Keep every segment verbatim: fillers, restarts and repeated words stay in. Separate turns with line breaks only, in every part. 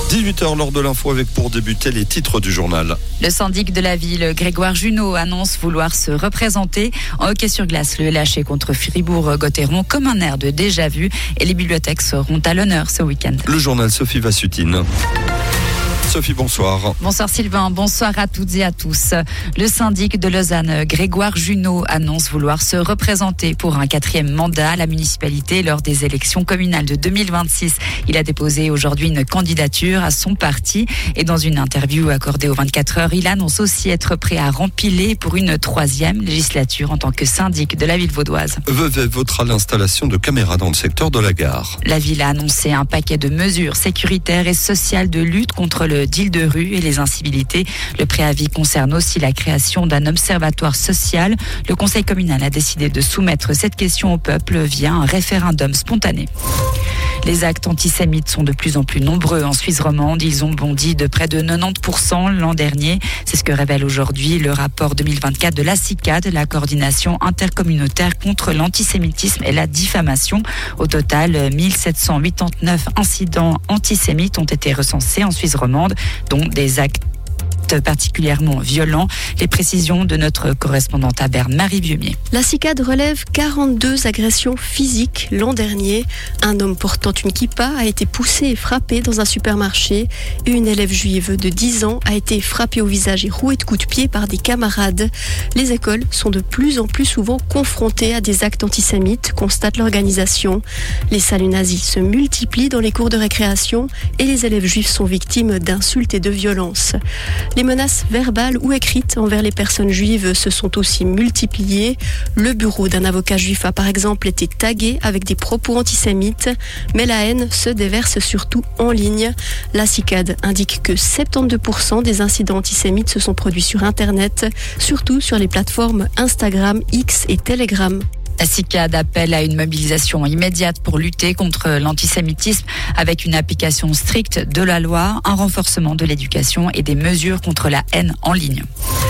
dix-huit heures lors de l'info avec pour débuter les titres du journal.
Le syndic de la ville, Grégoire Junot, annonce vouloir se représenter. En hockey sur glace, le L H C contre Fribourg-Gotteron comme un air de déjà-vu et les bibliothèques seront à l'honneur ce week-end.
Le journal Sophie Vassutine. Sophie, bonsoir.
Bonsoir Sylvain, bonsoir à toutes et à tous. Le syndic de Lausanne, Grégoire Junot, annonce vouloir se représenter pour un quatrième mandat à la municipalité lors des élections communales de deux mille vingt-six. Il a déposé aujourd'hui une candidature à son parti et dans une interview accordée aux vingt-quatre heures, il annonce aussi être prêt à rempiler pour une troisième législature en tant que syndic de la ville vaudoise.
Vevey votera l'installation de caméras dans le secteur de la gare.
La ville a annoncé un paquet de mesures sécuritaires et sociales de lutte contre le deal de rue et les incivilités. Le préavis concerne aussi la création d'un observatoire social. Le conseil communal a décidé de soumettre cette question au peuple via un référendum spontané. Les actes antisémites sont de plus en plus nombreux en Suisse romande. Ils ont bondi de près de quatre-vingt-dix pour cent l'an dernier. C'est ce que révèle aujourd'hui le rapport deux mille vingt-quatre de la C I C A D, la coordination intercommunautaire contre l'antisémitisme et la diffamation. Au total, mille sept cent quatre-vingt-dix-neuf incidents antisémites ont été recensés en Suisse romande, dont des actes particulièrement violents. Les précisions de notre correspondante à Berne, Marie Vieumier.
La C I C A D relève quarante-deux agressions physiques l'an dernier. Un homme portant une kippa a été poussé et frappé dans un supermarché et une élève juive de dix ans a été frappée au visage et rouée de coups de pied par des camarades. Les écoles sont de plus en plus souvent confrontées à des actes antisémites, constate l'organisation. Les saluts nazis se multiplient dans les cours de récréation et les élèves juifs sont victimes d'insultes et de violences. Les menaces verbales ou écrites envers les personnes juives se sont aussi multipliées. Le bureau d'un avocat juif a par exemple été tagué avec des propos antisémites, mais la haine se déverse surtout en ligne. La C I C A D indique que soixante-douze pour cent des incidents antisémites se sont produits sur Internet, surtout sur les plateformes Instagram, X et Telegram.
La C I C A D appelle à une mobilisation immédiate pour lutter contre l'antisémitisme avec une application stricte de la loi, un renforcement de l'éducation et des mesures contre la haine en ligne.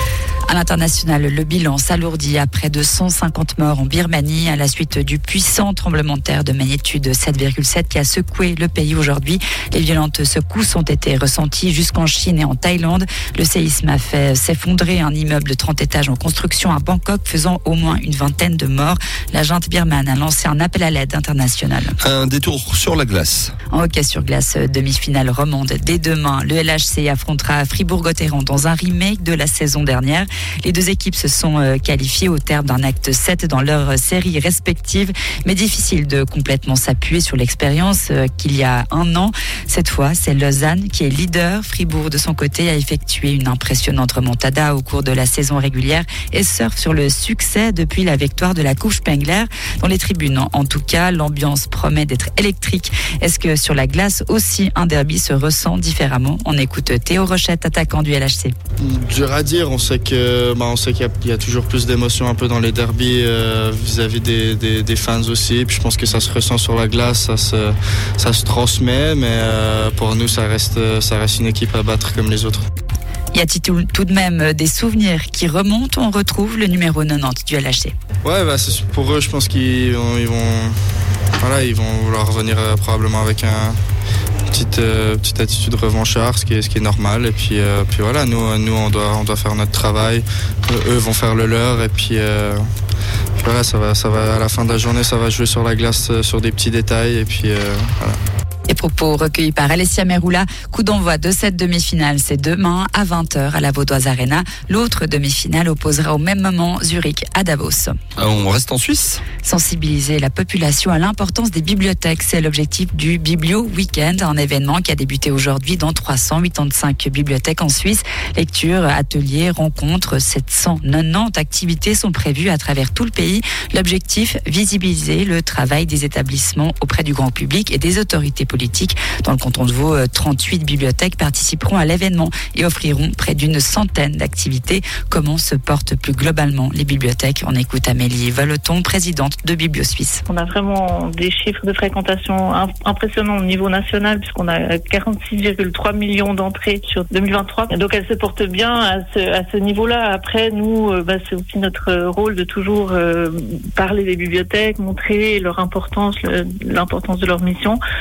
À l'international, le bilan s'alourdit à près de cent cinquante morts en Birmanie à la suite du puissant tremblement de terre de magnitude sept virgule sept qui a secoué le pays aujourd'hui. Les violentes secousses ont été ressenties jusqu'en Chine et en Thaïlande. Le séisme a fait s'effondrer un immeuble de trente étages en construction à Bangkok, faisant au moins une vingtaine de morts. La junte birmane a lancé un appel à l'aide internationale.
Un détour sur la glace.
En hockey sur glace, demi-finale romande dès demain. Le L H C affrontera Fribourg-Gotteron dans un remake de la saison dernière. Les deux équipes se sont qualifiées au terme d'un acte sept dans leurs séries respectives, mais difficile de complètement s'appuyer sur l'expérience qu'il y a un an. Cette fois, c'est Lausanne qui est leader. Fribourg, de son côté, a effectué une impressionnante remontada au cours de la saison régulière et surfe sur le succès depuis la victoire de la Coupe Spengler. Dans les tribunes, en tout cas, l'ambiance promet d'être électrique. Est-ce que sur la glace aussi, un derby se ressent différemment? On écoute Théo Rochette, attaquant du L H C.
Dur à dire, on sait que Bah, on sait qu'il y a, il y a toujours plus d'émotions un peu dans les derbys euh, vis-à-vis des, des, des fans aussi. Puis je pense que ça se ressent sur la glace, ça se, ça se transmet, mais euh, pour nous ça reste, ça reste une équipe à battre comme les autres.
Y a-t-il tout, tout de même des souvenirs qui remontent? On retrouve le numéro quatre-vingt-dix du L H C.
Ouais, bah, c'est, pour eux je pense qu'ils vont, ils vont, voilà, ils vont vouloir revenir euh, probablement avec un Petite, euh, petite attitude revanchard, ce qui est, ce qui est normal. Et puis, euh, puis voilà, nous, nous on, doit, on doit faire notre travail. Euh, eux vont faire le leur. Et puis, euh, puis voilà, ça va, ça va, à la fin de la journée, ça va jouer sur la glace, euh, sur des petits détails. Et puis euh, voilà.
Les propos recueillis par Alessia Meroula. Coup d'envoi de cette demi-finale, c'est demain à vingt heures à la Vaudoise Arena. L'autre demi-finale opposera au même moment Zurich à Davos.
On reste en Suisse.
Sensibiliser la population à l'importance des bibliothèques, c'est l'objectif du Biblio Weekend, un événement qui a débuté aujourd'hui dans trois cent quatre-vingt-quinze bibliothèques en Suisse. Lectures, ateliers, rencontres, sept cent quatre-vingt-dix activités sont prévues à travers tout le pays. L'objectif, visibiliser le travail des établissements auprès du grand public et des autorités politiques. Dans le canton de Vaud, trente-huit bibliothèques participeront à l'événement et offriront près d'une centaine d'activités. Comment se portent plus globalement les bibliothèques? On écoute Amélie Valoton, présidente de Biblio Suisse.
On a vraiment des chiffres de fréquentation impressionnants au niveau national puisqu'on a quarante-six virgule trois millions d'entrées sur deux mille vingt-trois. Donc elle se porte bien à ce, à ce niveau-là. Après, nous, bah, c'est aussi notre rôle de toujours euh, parler des bibliothèques, montrer leur importance, le, l'importance de leur mission pour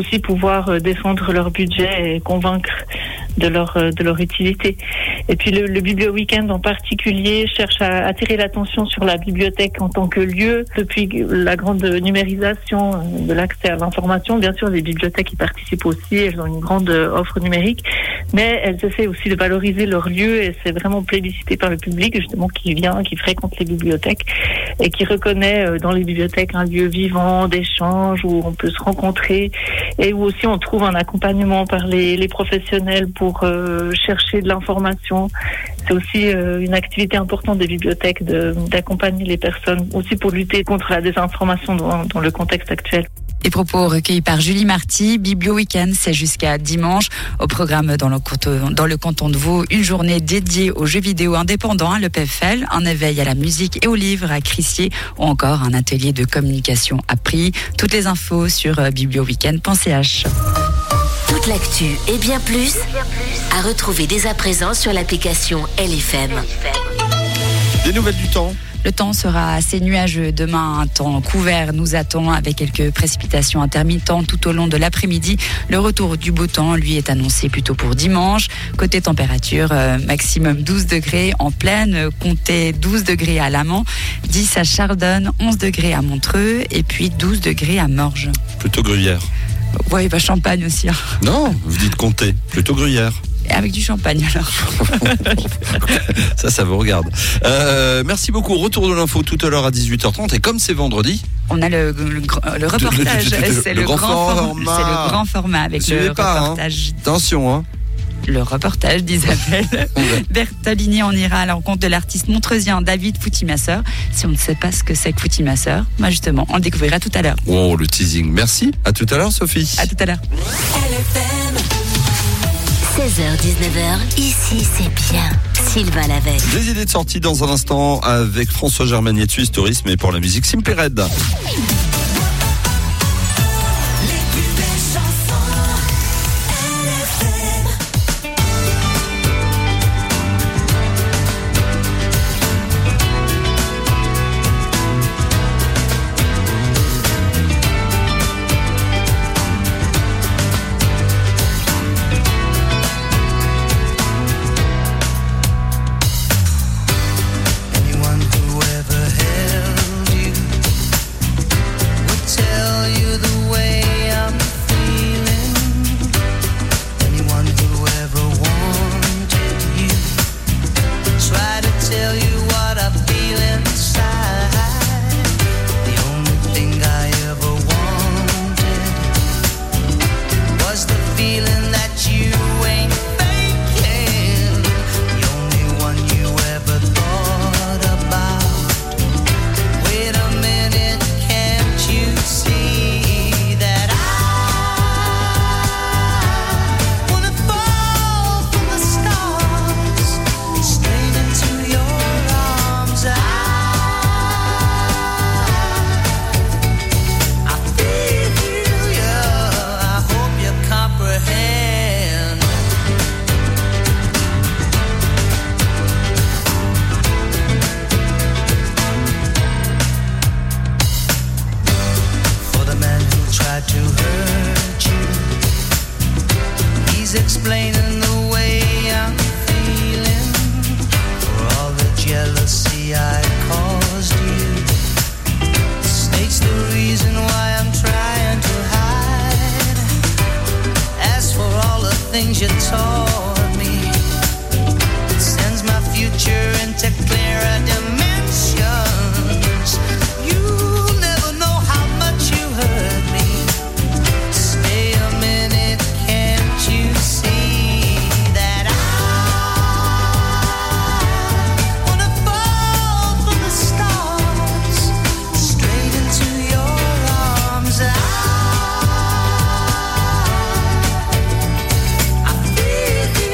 aussi pouvoir défendre leur budget et convaincre de leur de leur utilité. Et puis le, le Biblio Week-end en particulier cherche à attirer l'attention sur la bibliothèque en tant que lieu. Depuis la grande numérisation de l'accès à l'information, bien sûr les bibliothèques y participent aussi, elles ont une grande offre numérique, mais elles essaient aussi de valoriser leur lieu et c'est vraiment plébiscité par le public justement qui vient, qui fréquente les bibliothèques et qui reconnaît dans les bibliothèques un lieu vivant, d'échange où on peut se rencontrer et où aussi on trouve un accompagnement par les, les professionnels pour euh, chercher de l'information. C'est aussi euh, une activité importante des bibliothèques de, d'accompagner les personnes, aussi pour lutter contre la désinformation dans, dans le contexte actuel.
Les propos recueillis par Julie Marty. Biblio Week-end, c'est jusqu'à dimanche. Au programme dans le canton, dans le canton de Vaud, une journée dédiée aux jeux vidéo indépendants à l'E P F L, un éveil à la musique et aux livres à Crissier ou encore un atelier de communication appris. Toutes les infos sur biblio weekend point c h.
Toute l'actu et bien plus à retrouver dès à présent sur l'application L F M.
Des nouvelles du temps.
Le temps sera assez nuageux. Demain, un temps couvert nous attend avec quelques précipitations intermittentes tout au long de l'après-midi. Le retour du beau temps, lui, est annoncé plutôt pour dimanche. Côté température, euh, maximum douze degrés en plaine, comptez douze degrés à Lamant, dix à Chardonne, onze degrés à Montreux et puis douze degrés à Morges.
Plutôt Gruyère.
Oui, bah Champagne aussi. Hein.
Non, vous dites compter. Plutôt Gruyère.
Avec du champagne alors.
Ça, ça vous regarde. Euh, merci beaucoup. Retour de l'info tout à l'heure à dix-huit heures trente. Et comme c'est vendredi,
on a le, le, le reportage.
Le, le, le,
c'est,
le
le
grand
grand
format.
c'est le grand format avec
Suivez
le
pas,
reportage.
Hein. Attention, hein.
Le reportage d'Isabelle Bertolini. On ira à la rencontre de l'artiste montreusien David Foutimasseur. Si on ne sait pas ce que c'est que Foutimasseur, bah justement, on le découvrira tout à l'heure.
Oh, le teasing. Merci. À tout à l'heure, Sophie.
À tout à l'heure.
seize heures dix-neuf heures, ici c'est bien. Sylvain Lavey.
Des idées de sortie dans un instant avec François Germanier de Suisse Tourisme et pour la musique Simply Red.
I feel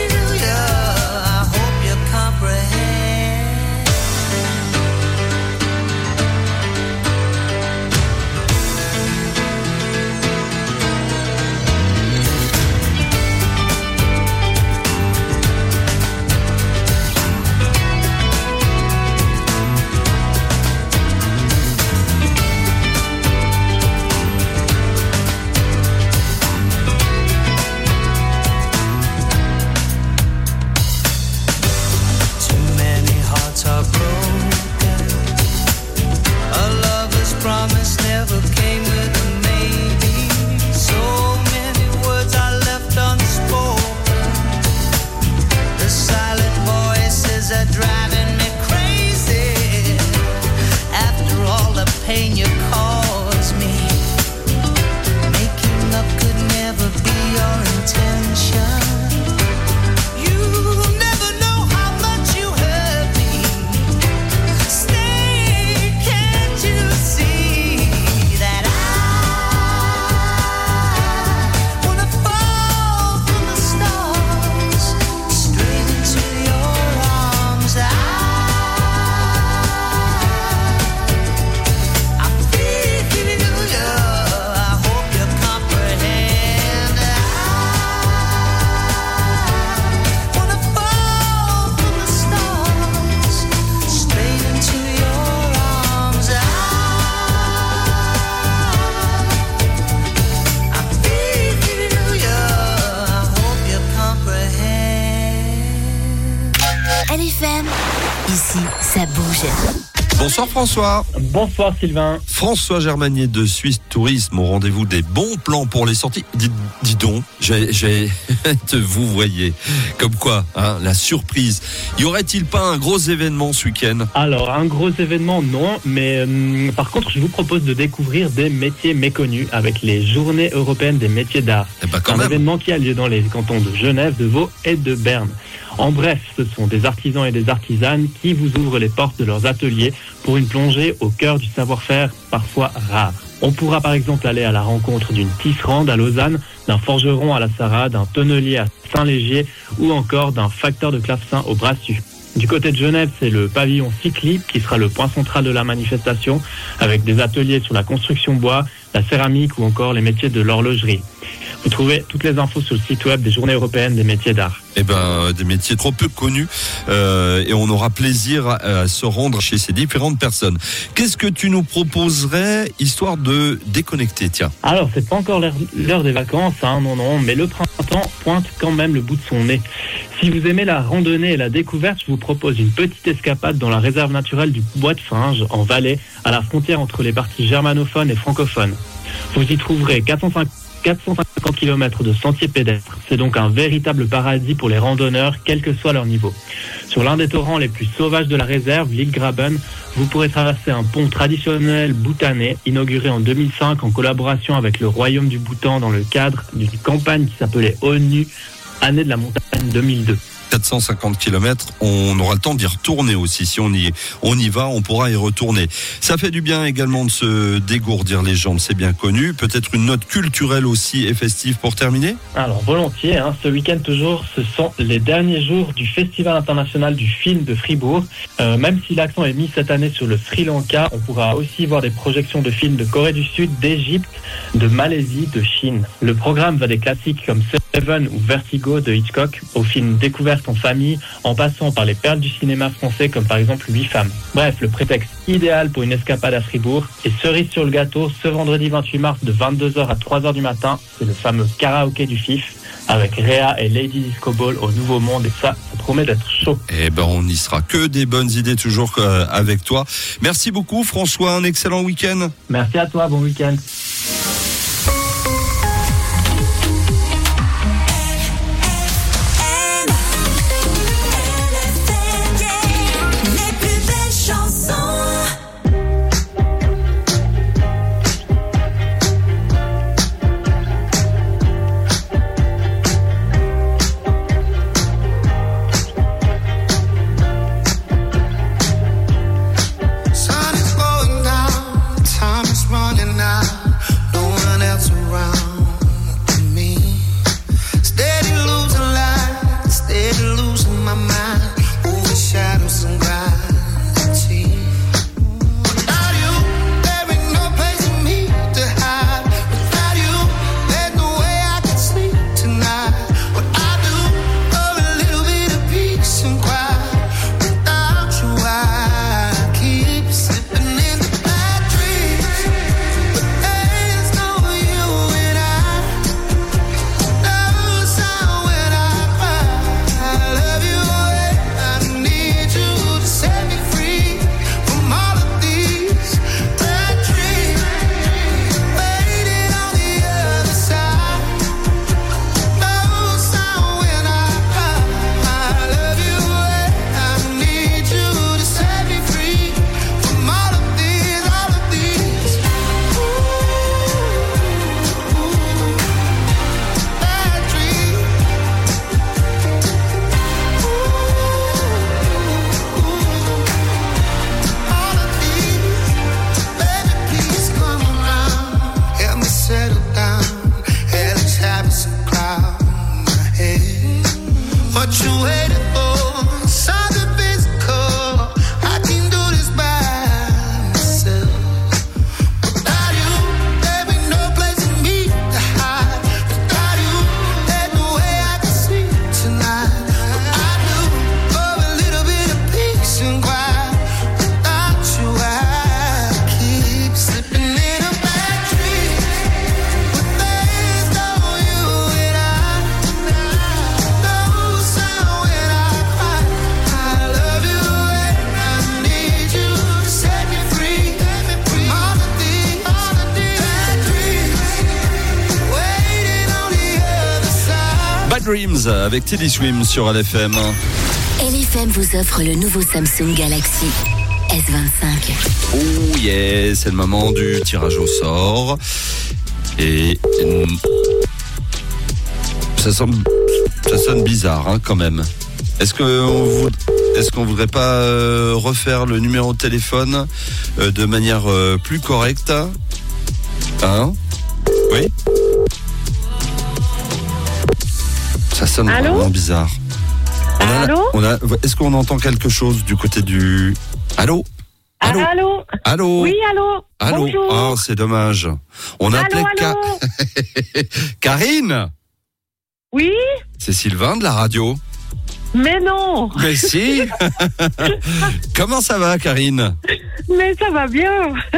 Rouge.
Bonsoir François.
Bonsoir Sylvain.
François Germanier de Suisse Tourisme au rendez-vous des bons plans pour les sorties. Dis, dis donc, j'ai, j'ai vous voyez, comme quoi, hein, la surprise. Y aurait-il pas un gros événement ce week-end ?
Alors, un gros événement, non, mais euh, par contre, je vous propose de découvrir des métiers méconnus avec les Journées européennes des métiers d'art.
Eh ben, quand
un
même.
événement qui a lieu dans les cantons de Genève, de Vaud et de Berne. En bref, ce sont des artisans et des artisanes qui vous ouvrent les portes de leurs ateliers pour une plongée au cœur du savoir-faire parfois rare. On pourra par exemple aller à la rencontre d'une tisserande à Lausanne, d'un forgeron à la Sarraz, d'un tonnelier à Saint-Légier ou encore d'un facteur de clavecin au Brassus. Du côté de Genève, c'est le pavillon Cyclip qui sera le point central de la manifestation, avec des ateliers sur la construction bois, la céramique ou encore les métiers de l'horlogerie. Vous trouvez toutes les infos sur le site web des Journées européennes des métiers d'art.
Eh ben, des métiers trop peu connus euh, et on aura plaisir à, à se rendre chez ces différentes personnes. Qu'est-ce que tu nous proposerais histoire de déconnecter, tiens ?
Alors, c'est pas encore l'heure, l'heure des vacances, hein, non, non, mais le printemps pointe quand même le bout de son nez. Si vous aimez la randonnée et la découverte, je vous propose une petite escapade dans la réserve naturelle du Bois de Finge, en Valais, à la frontière entre les parties germanophones et francophones. Vous y trouverez quatre cent cinquante kilomètres de sentiers pédestres. C'est donc un véritable paradis pour les randonneurs, quel que soit leur niveau. Sur l'un des torrents les plus sauvages de la réserve, l'île Graben, vous pourrez traverser un pont traditionnel bhoutanais, inauguré en deux mille cinq en collaboration avec le Royaume du Bhoutan dans le cadre d'une campagne qui s'appelait ONU, année de la montagne deux mille deux.
quatre cent cinquante kilomètres, on aura le temps d'y retourner aussi. Si on y, on y va, on pourra y retourner. Ça fait du bien également de se dégourdir les jambes, c'est bien connu. Peut-être une note culturelle aussi et festive pour terminer ?
Alors, volontiers, hein, ce week-end toujours, ce sont les derniers jours du Festival international du film de Fribourg. Euh, même si l'accent est mis cette année sur le Sri Lanka, on pourra aussi voir des projections de films de Corée du Sud, d'Égypte, de Malaisie, de Chine. Le programme va des classiques comme Seven ou Vertigo de Hitchcock aux films découverts en famille, en passant par les perles du cinéma français comme par exemple Huit femmes. Bref, le prétexte idéal pour une escapade à Fribourg. Et cerise sur le gâteau, ce vendredi vingt-huit mars de vingt-deux heures à trois heures du matin, c'est le fameux karaoké du F I F avec Réa et Lady Disco Ball au Nouveau Monde, et ça, ça promet d'être chaud.
Eh ben, on y sera. Que des bonnes idées toujours euh, avec toi. Merci beaucoup François, un excellent week-end.
Merci à toi, bon week-end.
Sun is going down, time is running out. No
My Dreams avec Teddy Swim sur L F M.
L F M vous offre le nouveau Samsung Galaxy S vingt-cinq.
Oh yeah, c'est le moment du tirage au sort. Et ça sonne, ça sonne bizarre hein, quand même. Est-ce qu'on voud... est-ce qu'on voudrait pas euh, refaire le numéro de téléphone euh, de manière euh, plus correcte? Hein? Oui? Ça sonne
Allô?
vraiment bizarre. On a,
Allô?
on a, est-ce qu'on entend quelque chose du côté du... Allô? Allô?
Allô?
Allô?
Oui, allô?
Allô?
Bonjour.
Oh, c'est dommage. On a
Allô,
appelé
allô?
Ka- Karine?
Oui?
C'est Sylvain de la radio.
Mais non!
Mais si. Comment ça va, Karine?
Mais ça va bien!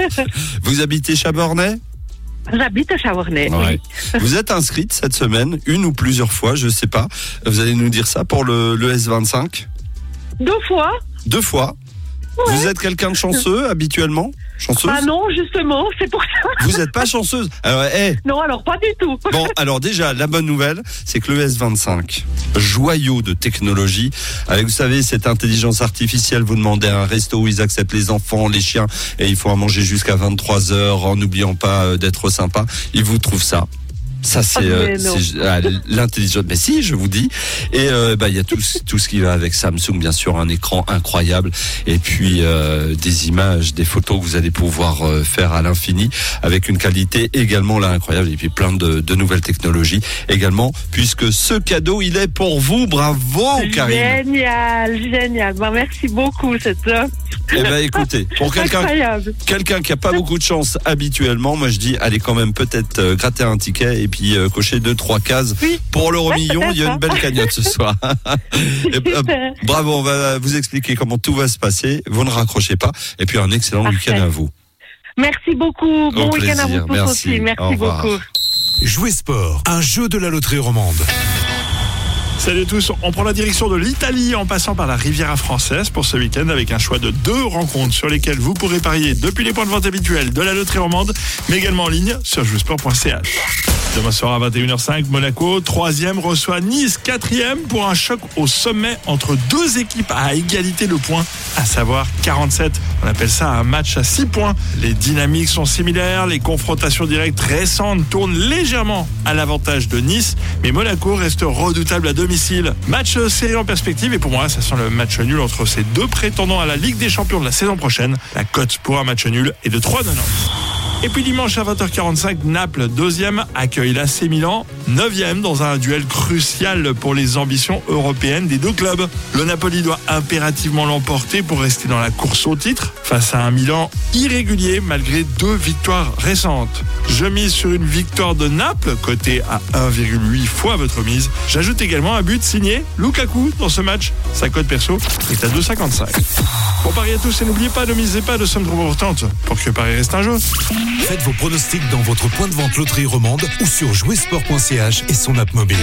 Vous habitez Chabornay?
J'habite à Chavornay.
Ouais. Vous êtes inscrite cette semaine, une ou plusieurs fois, je sais pas. Vous allez nous dire ça pour le, le S vingt-cinq?
Deux fois?
Deux fois.
Ouais.
Vous êtes quelqu'un de chanceux habituellement? Chanceuse?
Ah non, justement, c'est pour ça.
Vous n'êtes pas chanceuse? Alors, hey.
Non, alors pas du tout.
Bon, alors déjà, la bonne nouvelle, c'est que le S vingt-cinq, joyau de technologie, avec, vous savez, cette intelligence artificielle, vous demandez à un resto où ils acceptent les enfants, les chiens, et il faut en manger jusqu'à vingt-trois heures, en n'oubliant pas d'être sympa, ils vous trouvent ça. Ça c'est,
Oh,
euh, c'est ah, l'intelligence. Mais si, je vous dis. Et euh, bah il y a tout, tout ce qui va avec Samsung, bien sûr, un écran incroyable, et puis euh, des images, des photos que vous allez pouvoir euh, faire à l'infini, avec une qualité également là incroyable, et puis plein de, de nouvelles technologies également, puisque ce cadeau il est pour vous. Bravo, Karine.
Génial, génial. Ben, merci beaucoup, c'est top.
Eh ben écoutez, pour quelqu'un,
Incroyable.
quelqu'un qui a pas beaucoup de chance habituellement, moi je dis allez quand même peut-être euh, gratter un ticket et puis euh, cocher deux trois cases
Oui.
pour l'euro
Ouais,
million. Il y a une belle cagnotte ce soir. Et, euh,
Super.
bravo, on va vous expliquer comment tout va se passer. Vous ne raccrochez pas. Et puis un excellent
Parfait.
week-end à vous.
Merci beaucoup. Bon
Au
week-end à
plaisir.
vous tous
Merci.
aussi. Merci
Au revoir.
beaucoup.
Jouer Sport, un jeu de la loterie romande.
Salut à tous, on prend la direction de l'Italie en passant par la Riviera française pour ce week-end avec un choix de deux rencontres sur lesquelles vous pourrez parier depuis les points de vente habituels de la loterie romande, mais également en ligne sur jouesport point c h. Demain soir à vingt et une heures cinq, Monaco, troisième, reçoit Nice, quatrième, pour un choc au sommet entre deux équipes à égalité de points, à savoir quarante-sept. On appelle ça un match à six points. Les dynamiques sont similaires, les confrontations directes récentes tournent légèrement à l'avantage de Nice, mais Monaco reste redoutable à domicile. Match serré en perspective, et pour moi, ça sent le match nul entre ces deux prétendants à la Ligue des Champions de la saison prochaine. La cote pour un match nul est de trois virgule quatre-vingt-dix. Et puis dimanche à vingt heures quarante-cinq, Naples, deuxième, accueille l'A C Milan, neuvième, dans un duel crucial pour les ambitions européennes des deux clubs. Le Napoli doit impérativement l'emporter pour rester dans la course au titre, face à un Milan irrégulier malgré deux victoires récentes. Je mise sur une victoire de Naples, cotée à un virgule huit fois votre mise. J'ajoute également un but signé Lukaku dans ce match. Sa cote perso est à deux virgule cinquante-cinq. Bon pari à tous et n'oubliez pas, ne misez pas de sommes trop importantes pour que Paris reste un jeu.
Faites vos pronostics dans votre point de vente loterie romande ou sur jouer sport point c h et son app mobile.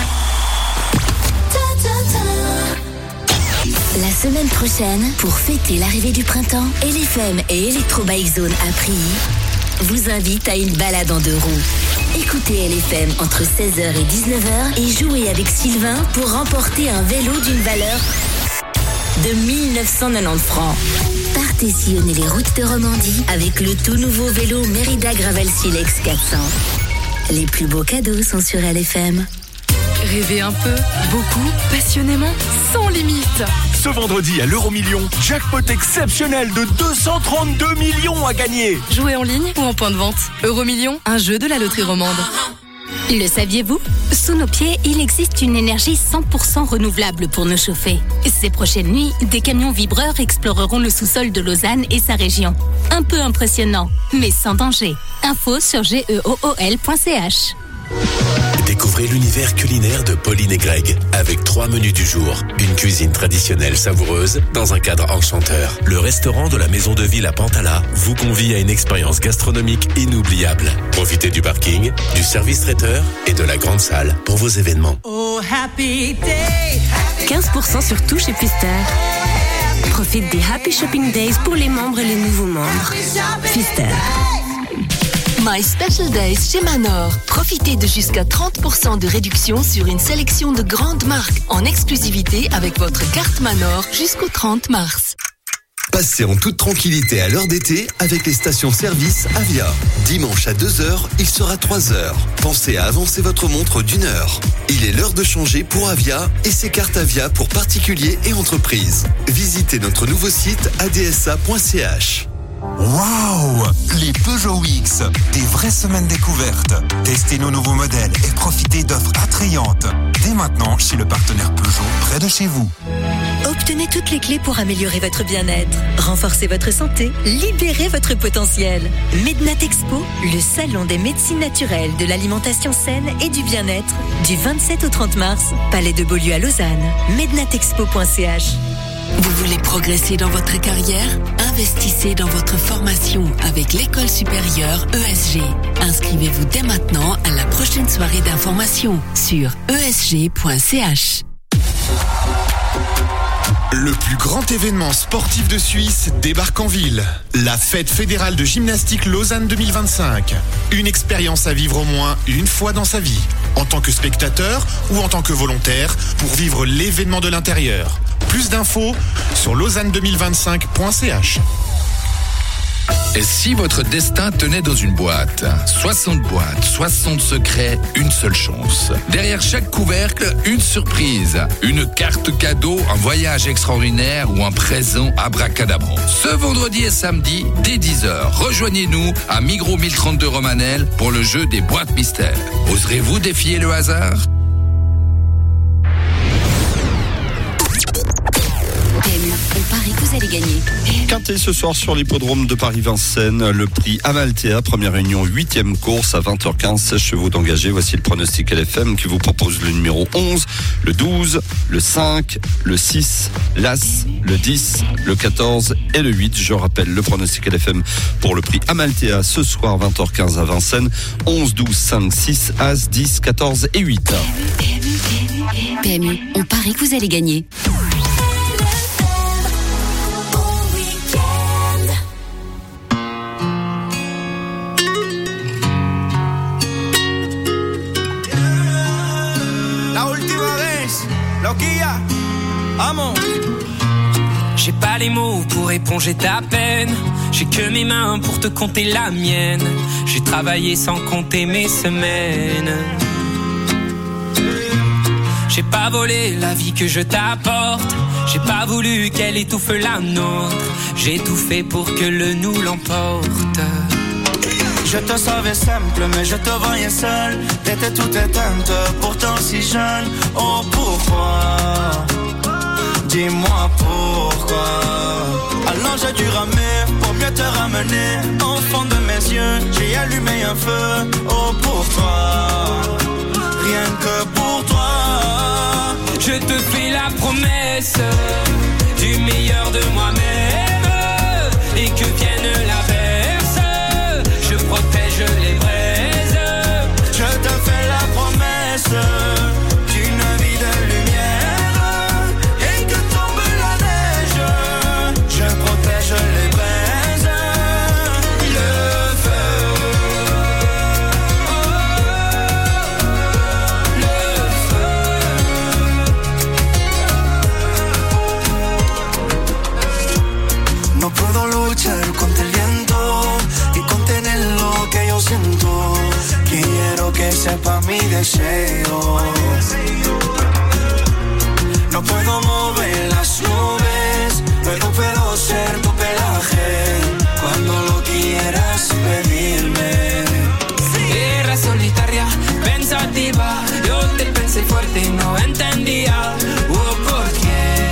La semaine prochaine, pour fêter l'arrivée du printemps, L F M et Electro Bike Zone à Prilly vous invitent à une balade en deux roues. Écoutez L F M entre seize heures et dix-neuf heures et jouez avec Sylvain pour remporter un vélo d'une valeur de mille neuf cent quatre-vingt-dix francs. Partez sillonner les routes de Romandie avec le tout nouveau vélo Merida Gravel Silex quatre cents. Les plus beaux cadeaux sont sur L F M.
Rêvez un peu, beaucoup, passionnément, sans limite.
Ce vendredi à l'Euro Million, jackpot exceptionnel de deux cent trente-deux millions à gagner.
Jouez en ligne ou en point de vente. Euro Million, un jeu de la loterie romande.
Le saviez-vous ? Sous nos pieds, il existe une énergie cent pour cent renouvelable pour nous chauffer. Ces prochaines nuits, des camions vibreurs exploreront le sous-sol de Lausanne et sa région. Un peu impressionnant, mais sans danger. Info sur geool point c h.
Découvrez l'univers culinaire de Pauline et Greg avec trois menus du jour. Une cuisine traditionnelle savoureuse dans un cadre enchanteur. Le restaurant de la Maison de Ville à Pantala vous convie à une expérience gastronomique inoubliable. Profitez du parking, du service traiteur et de la grande salle pour vos événements.
Oh, happy day.
quinze pour cent sur tout chez Pfister. Profite des Happy Shopping Days pour les membres et les nouveaux membres. Pfister.
My Special Days chez Manor. Profitez de jusqu'à trente pour cent de réduction sur une sélection de grandes marques en exclusivité avec votre carte Manor jusqu'au trente mars.
Passez en toute tranquillité à l'heure d'été avec les stations-service Avia. Dimanche à deux heures, il sera trois heures. Pensez à avancer votre montre d'une heure. Il est l'heure de changer pour Avia et ses cartes Avia pour particuliers et entreprises. Visitez notre nouveau site a d s a point c h.
Waouh! Les Peugeot X, des vraies semaines découvertes. Testez nos nouveaux modèles et profitez d'offres attrayantes. Dès maintenant, chez le partenaire Peugeot, près de chez vous.
Obtenez toutes les clés pour améliorer votre bien-être, renforcer votre santé, libérer votre potentiel. Mednat Expo, le salon des médecines naturelles, de l'alimentation saine et du bien-être, du vingt-sept au trente mars, Palais de Beaulieu à Lausanne. mednat expo point c h.
Vous voulez progresser dans votre carrière? Investissez dans votre formation avec l'école supérieure E S G. Inscrivez-vous dès maintenant à la prochaine soirée d'information sur e s g point c h.
Le plus grand événement sportif de Suisse débarque en ville. La fête fédérale de gymnastique Lausanne deux mille vingt-cinq. Une expérience à vivre au moins une fois dans sa vie, en tant que spectateur ou en tant que volontaire, pour vivre l'événement de l'intérieur. Plus d'infos sur lausanne deux mille vingt-cinq point c h.
Et si votre destin tenait dans une boîte? soixante boîtes, soixante secrets, une seule chance. Derrière chaque couvercle, une surprise. Une carte cadeau, un voyage extraordinaire ou un présent abracadabrant. Ce vendredi et samedi, dès dix heures, rejoignez-nous à Migros mille trente-deux Romanel pour le jeu des boîtes mystères. Oserez-vous défier le hasard?
On parie que vous allez gagner.
Quintet ce soir sur l'hippodrome de Paris-Vincennes, le prix Amaltea, première réunion, huitième course à vingt heures quinze, seize chevaux d'engagés. Voici le pronostic L F M qui vous propose le numéro onze, le douze, le cinq, le six, l'As, le dix, le quatorze et le huit. Je rappelle le pronostic L F M pour le prix Amaltea ce soir, vingt heures quinze à Vincennes, onze, douze, cinq, six, As, dix, quatorze et huit.
P M U, on parie que vous allez gagner.
Loquilla, amon. J'ai pas les mots pour éponger ta peine. J'ai que mes mains pour te compter la mienne. J'ai travaillé sans compter mes semaines. J'ai pas volé la vie que je t'apporte. J'ai pas voulu qu'elle étouffe la nôtre. J'ai tout fait pour que le nous l'emporte.
Je te savais simple, mais je te voyais seul. T'étais toute éteinte, pourtant si jeune. Oh pourquoi? Dis-moi pourquoi. Alors j'ai dû ramer pour mieux te ramener. Au fond de mes yeux, j'ai allumé un feu. Oh pour toi, rien que pour toi.
Je te fais la promesse du meilleur de moi-même. Et que vienne l'averse, je protège les braises.
Je te fais la promesse d'une vie de lumière. Et que tombe la neige, je protège les braises. Le feu, le feu. No puedo luchar contra el viento y contener lo que yo siento. Quiero que sepa mi deseo. No puedo mover las nubes, pero puedo ser tu pelaje cuando lo quieras pedirme.
Era solitaria, pensativa. Yo te pensé fuerte y no entendía. Oh, ¿por qué?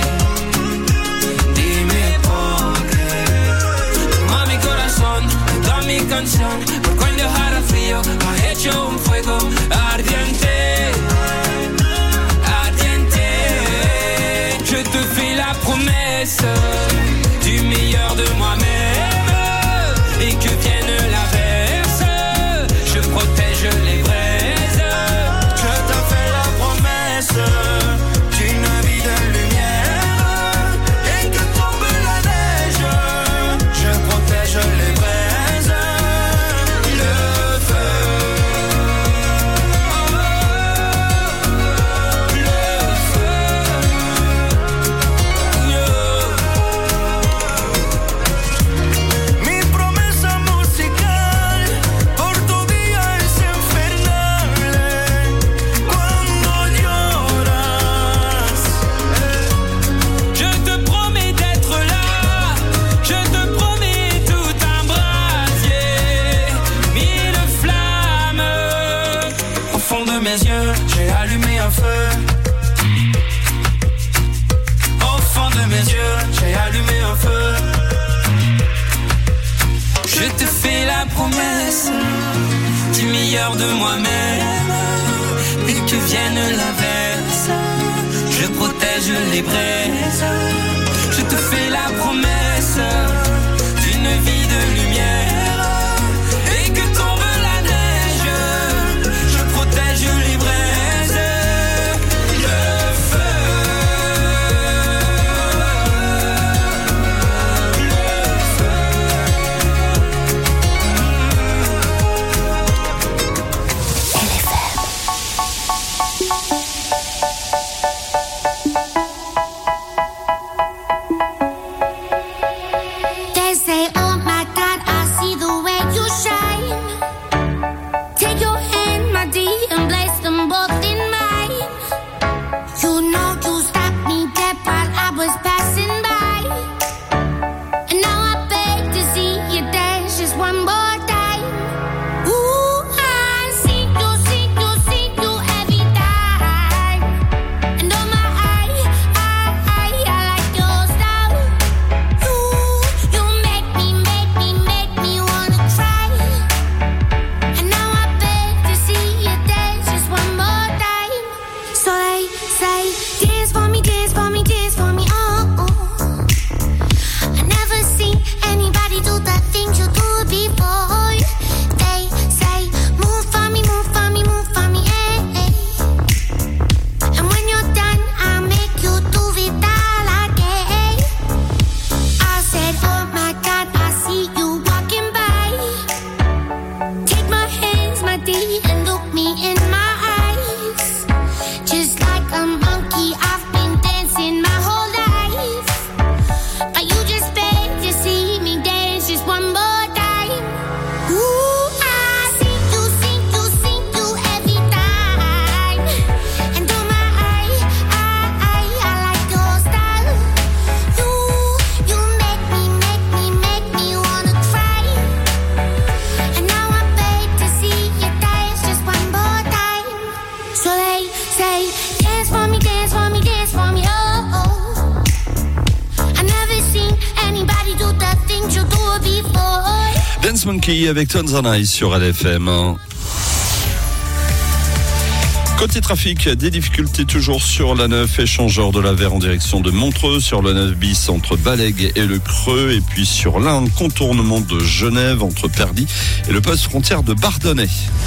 Dime por qué. Toma mi corazón, toda mi canción. Por cuando dejara frío, ha hecho un fuego ardiente. Ardiente. Je te fais la promesse du meilleur de moi-même. Et que vienne l'averse, je protège les braises.
Je te fais la promesse d'une vie de lumière. Et que tombe la neige, je protège les braises. Le fond de mes yeux, j'ai allumé un feu. Au fond de mes yeux, j'ai allumé un feu. Je te fais la promesse du meilleur de moi-même. Dès que vienne l'inverse, je protège les braises. Je te fais la promesse d'une vie de lumière. Et que tombe la neige, je protège les braises. Le feu, le feu.
They say, oh my God, I see the way you shine. Take your hand, my dear, and place them both in mine. You know you stopped me dead while I was passing by. And now I beg to see you dance just one more time. Ooh, I see you, see you, see you every time. And oh my, I, I, I, I like your style. You, you make me, make me, make me wanna cry. And now I beg to see you dance just one more time. So they say, dance for me, dance for me, dance for me, oh, oh. I never seen anybody do the things you do before. They say, move for me, move for me, move for me, eh, eh. And when you're done, I'll make you do it all again. I said, oh my God, I see you walking by. Take my hands, my dear, and look me in my eyes. Just like a monkey, I've been dancing my whole life. But you just beg to see me dance just one more time. Ooh, I see you, see you, see you every time. And oh my, I, I, I, I like your style. You, you make me, make me, make me wanna cry. And now I beg to see you dance just one more time. So they say, dance for me, dance for me, dance for me, oh, oh. I never seen anybody do the things you do before.
Dance Monkey avec Tones and I sur L F M. Côté trafic, des difficultés toujours sur la neuf, échangeur de la Vert en direction de Montreux, sur le neuf bis entre Balaigues et le Creux, et puis sur l'un, contournement de Genève entre Perdy et le poste frontière de Bardonnay.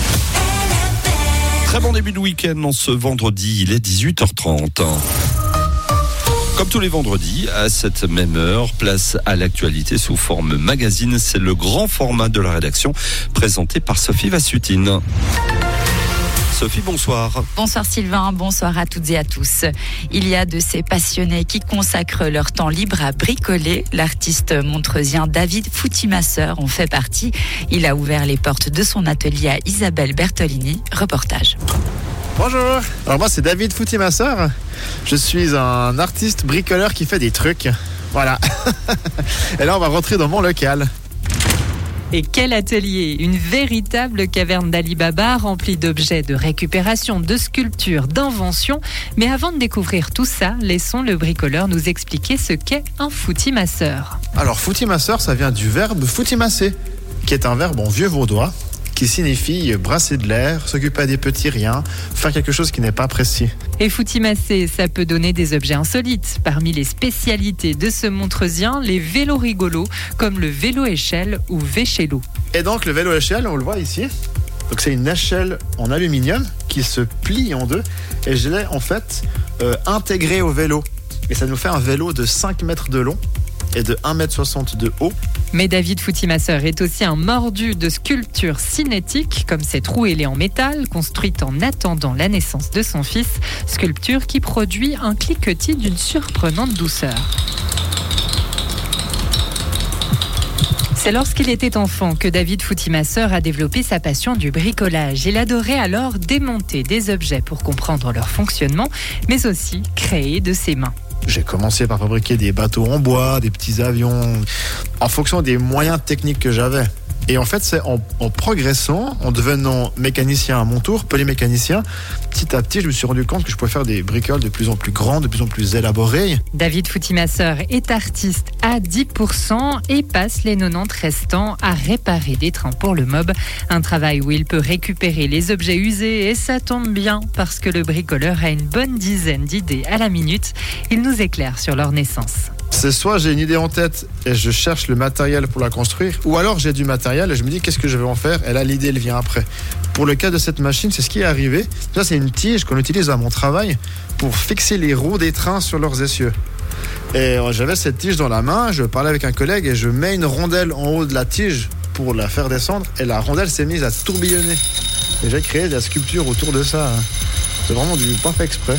Très bon début de week-end en ce vendredi, il est dix-huit heures trente. Comme tous les vendredis, à cette même heure, place à l'actualité sous forme magazine. C'est le grand format de la rédaction, présenté par Sophie Vassutine. Sophie, bonsoir.
Bonsoir Sylvain, bonsoir à toutes et à tous. Il y a de ces passionnés qui consacrent leur temps libre à bricoler. L'artiste montreusien David Foutimasseur en fait partie. Il a ouvert les portes de son atelier à Isabelle Bertolini. Reportage.
Bonjour, alors moi c'est David Foutimasseur. Je suis un artiste bricoleur qui fait des trucs. Voilà. Et là on va rentrer dans mon local.
Et quel atelier! Une véritable caverne d'Ali Baba remplie d'objets de récupération, de sculptures, d'inventions. Mais avant de découvrir tout ça, laissons le bricoleur nous expliquer ce qu'est un foutimasseur.
Alors foutimasseur, ça vient du verbe foutimasser, qui est un verbe en vieux vaudois, qui signifie brasser de l'air, s'occuper à des petits riens, faire quelque chose qui n'est pas précis.
Et foutimasser, ça peut donner des objets insolites. Parmi les spécialités de ce Montreusien, les vélos rigolos, comme le vélo-échelle ou véchélo.
Et donc le vélo-échelle, on le voit ici. Donc c'est une échelle en aluminium qui se plie en deux, et je l'ai en fait euh, intégrée au vélo. Et ça nous fait un vélo de cinq mètres de long et de un mètre soixante de haut.
Mais David Foutimasseur est aussi un mordu de sculptures cinétiques, comme cette roue ailée en métal, construite en attendant la naissance de son fils, sculpture qui produit un cliquetis d'une surprenante douceur. C'est lorsqu'il était enfant que David Foutimasseur a développé sa passion du bricolage. Il adorait alors démonter des objets pour comprendre leur fonctionnement, mais aussi créer de ses mains.
J'ai commencé par fabriquer des bateaux en bois, des petits avions, en fonction des moyens techniques que j'avais. Et en fait, c'est en, en progressant, en devenant mécanicien à mon tour, polymécanicien, petit à petit, je me suis rendu compte que je pouvais faire des bricoles de plus en plus grandes, de plus en plus élaborées.
David Foutimasseur est artiste à dix pour cent et passe les quatre-vingt-dix restants à réparer des trains pour le M O B. Un travail où il peut récupérer les objets usés et ça tombe bien parce que le bricoleur a une bonne dizaine d'idées à la minute. Il nous éclaire sur leur naissance.
C'est soit j'ai une idée en tête et je cherche le matériel pour la construire, ou alors j'ai du matériel et je me dis qu'est-ce que je vais en faire, et là l'idée elle vient après. Pour le cas de cette machine, c'est ce qui est arrivé. Ça, c'est une tige qu'on utilise à mon travail pour fixer les roues des trains sur leurs essieux. Et j'avais cette tige dans la main, je parlais avec un collègue et je mets une rondelle en haut de la tige pour la faire descendre, et la rondelle s'est mise à tourbillonner. Et j'ai créé de la sculpture autour de ça. C'est vraiment du pas fait exprès.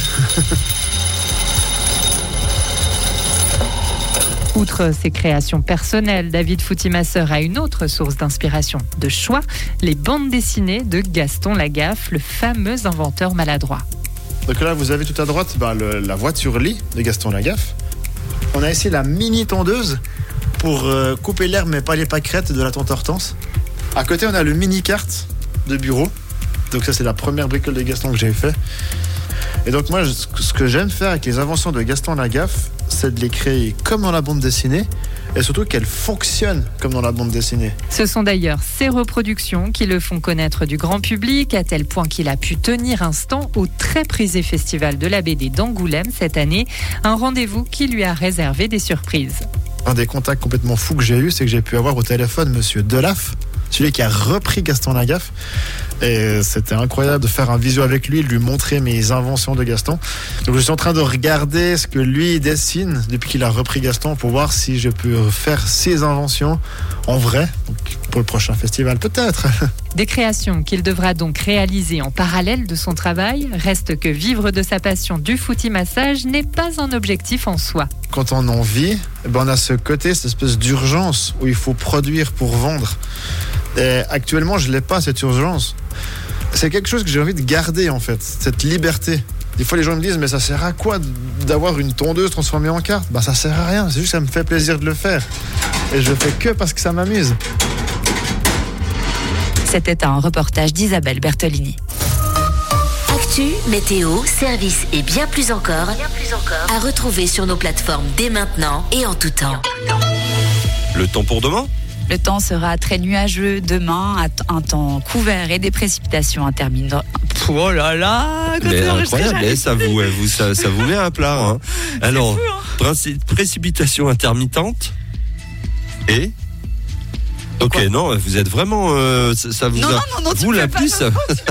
Outre ses créations personnelles, David Foutimasseur a une autre source d'inspiration de choix, les bandes dessinées de Gaston Lagaffe, le fameux inventeur maladroit.
Donc là, vous avez tout à droite bah, le, la voiture-lit de Gaston Lagaffe. On a ici la mini tondeuse pour euh, couper l'herbe mais pas les pâquerettes de la tante Hortense. À côté, on a le mini-carte de bureau. Donc ça, c'est la première bricole de Gaston que j'ai fait. Et donc moi, ce que j'aime faire avec les inventions de Gaston Lagaffe, c'est de les créer comme dans la bande dessinée et surtout qu'elles fonctionnent comme dans la bande dessinée.
Ce sont d'ailleurs ces reproductions qui le font connaître du grand public, à tel point qu'il a pu tenir un stand au très prisé festival de la B D d'Angoulême cette année, un rendez-vous qui lui a réservé des surprises.
Un des contacts complètement fous que j'ai eu, c'est que j'ai pu avoir au téléphone Monsieur Delaf, celui qui a repris Gaston Lagaffe. Et c'était incroyable de faire un visio avec lui, de lui montrer mes inventions de Gaston. Donc je suis en train de regarder ce que lui dessine depuis qu'il a repris Gaston pour voir si je peux faire ses inventions en vrai. Donc pour le prochain festival, peut-être.
Des créations qu'il devra donc réaliser en parallèle de son travail. Reste que vivre de sa passion du foutimassage n'est pas un objectif en soi.
Quand on en vit, eh ben on a ce côté, cette espèce d'urgence où il faut produire pour vendre. Et actuellement, je n'ai pas cette urgence. C'est quelque chose que j'ai envie de garder, en fait, cette liberté. Des fois, les gens me disent, mais ça sert à quoi d'avoir une tondeuse transformée en carte ? Bah, ça sert à rien, c'est juste que ça me fait plaisir de le faire. Et je le fais que parce que ça m'amuse.
C'était un reportage d'Isabelle Bertolini.
Actu, météo, service et bien plus encore, bien plus encore à retrouver sur nos plateformes dès maintenant et en tout temps.
Le temps pour demain ?
Le temps sera très nuageux demain, un temps couvert et des précipitations interminables. Oh là là,
mais incroyable, mais ça vous, vous ça, ça vous met à plat. Hein. Alors, fou, hein. Princi- précipitation intermittente et. Ok, quoi non, vous êtes vraiment. Euh, ça, ça vous
non,
a.
Non, non, non,
vous la plus. Ça...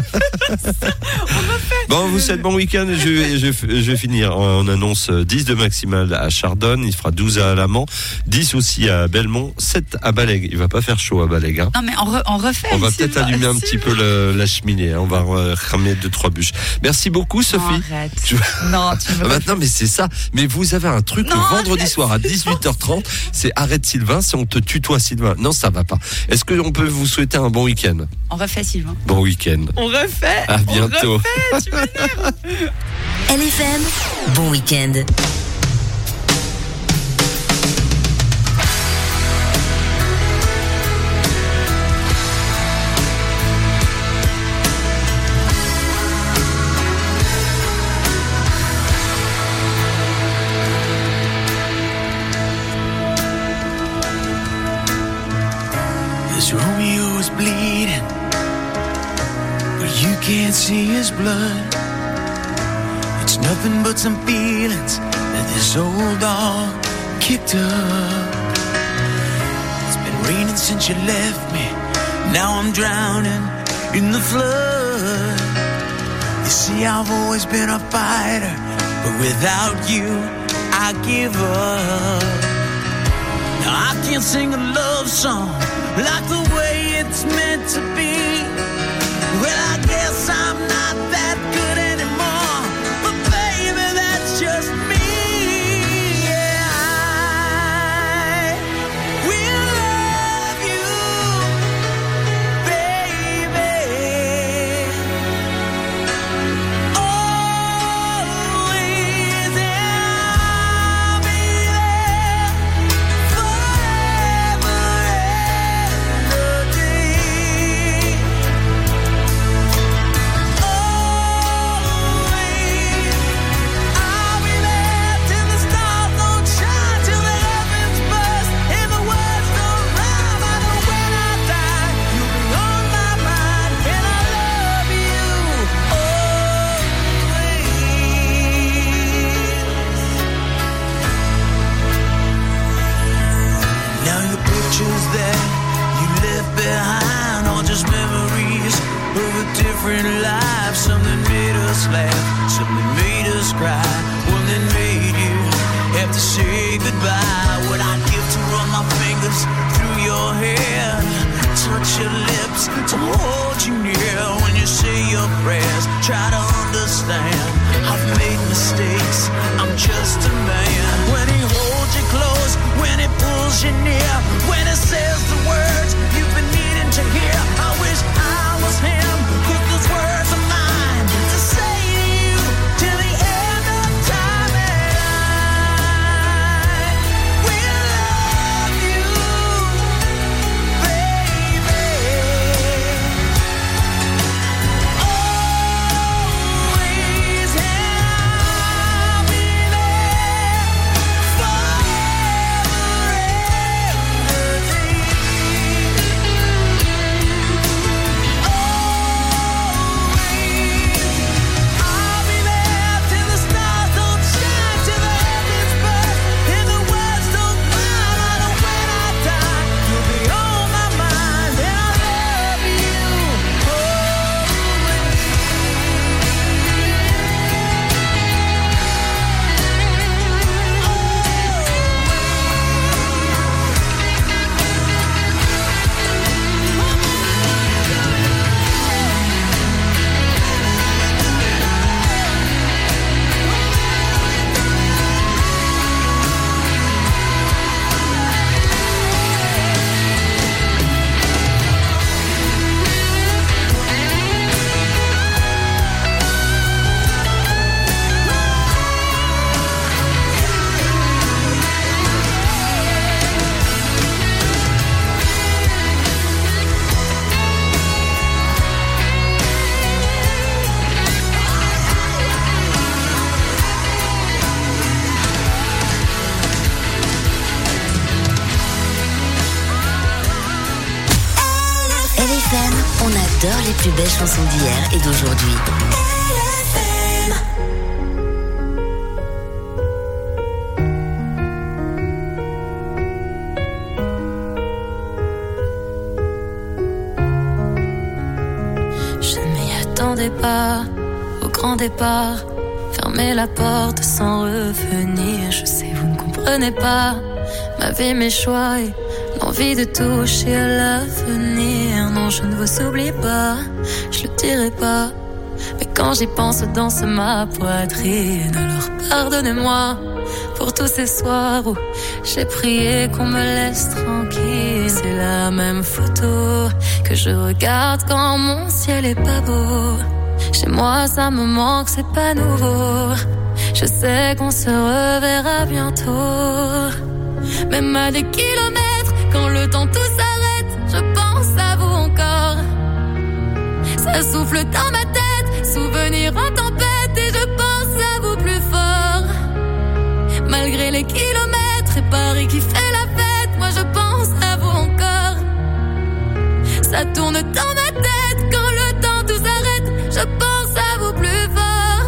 Bon, vous souhaitez bon week-end. Je vais, je, je vais finir. On annonce dix de maximal à Chardonne. Il fera douze à Alamand, dix aussi à Belmont, sept à Balègue. Il va pas faire chaud à Balègue. Hein.
Non, mais on, re, on refait.
On va peut-être pas, allumer un petit peu le, la cheminée. Hein. On va ramer deux, trois bûches. Merci beaucoup, Sophie.
Non, arrête.
Je...
Non, tu me.
Maintenant, mais c'est ça. Mais vous avez un truc
non,
le vendredi
arrête.
soir à dix-huit heures trente. C'est arrête Sylvain. Si on te tutoie Sylvain. Non, ça va pas. Est-ce qu'on peut vous souhaiter un bon week-end ?
On refait, Sylvain.
Bon week-end.
On refait.
À bientôt.
On refait, tu m'énerves.
L F M, bon week-end.
This Romeo is bleeding, but you can't see his blood. It's nothing but some feelings that this old dog kicked up. It's been raining since you left me, now I'm drowning in the flood. You see, I've always been a fighter, but without you, I give up. Now I can't sing a love song like the way it's meant to be. Well, I guess I'm not that good anymore, but baby, that's just me. Yeah, I will love you, baby, always, and I'll be there forever and a day. life. Something made us laugh, something made us cry, one that made you have to say goodbye. What I'd give to run my fingers through your hair, touch your lips, to hold you near when you say your prayers. Try to understand, I've made mistakes, I'm just a man. When he holds you close, when he pulls you near, when he says the words you've been needing to hear. I wish I was him, 'cause those words are mine to say to you till the end of time. And I will love you, baby. Always, and I'll be there forever and a day. I'll be there till the stars don't shine, till the heavens burst and the words don't climb. I know when I die, you'll be on my mind, and I love you
L F M, on adore les plus belles chansons d'hier et d'aujourd'hui.
Je ne m'y attendais pas au grand départ. Fermer la porte sans revenir. Je sais, vous ne comprenez pas ma vie, mes choix et l'envie de toucher à l'avenir. Non, je ne vous oublie pas, je le dirai pas. Mais quand j'y pense, danse ma poitrine. Alors pardonnez-moi pour tous ces soirs où j'ai prié qu'on me laisse tranquille. C'est la même photo que je regarde quand mon ciel est pas beau. Chez moi ça me manque, c'est pas nouveau. Je sais qu'on se reverra bientôt. Même à des kilomètres, quand le temps tout s'arrête, je pense à vous encore. Ça souffle dans ma tête, souvenir en tempête, et je pense à vous plus fort. Malgré les kilomètres et Paris qui fait la fête, moi je pense à vous encore. Ça tourne dans ma tête, quand le temps tout s'arrête, je pense à vous plus fort.